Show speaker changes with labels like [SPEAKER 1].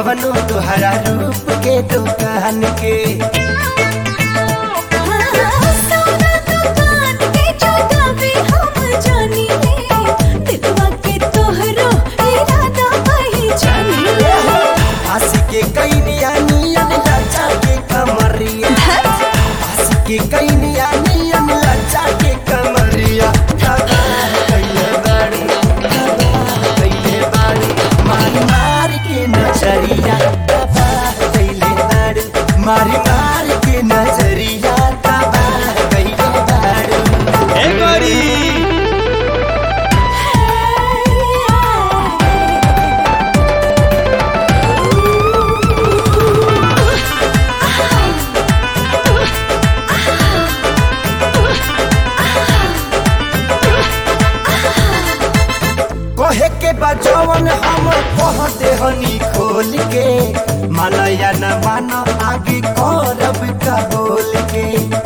[SPEAKER 1] कवनो तुहरा रूप के दुकान के। के कैनिया नियन लचा के कमरिया, के कैनिया नियन लचा के कमरिया, कैले बाड़ी मारी मार के नजरिया, कैले बाड़ी मारी मार के नजरिया, कैले बाड़ी। कहे के बजवन हम कह देहनी खोल के, मालया न मानो आगे करब का बोल के।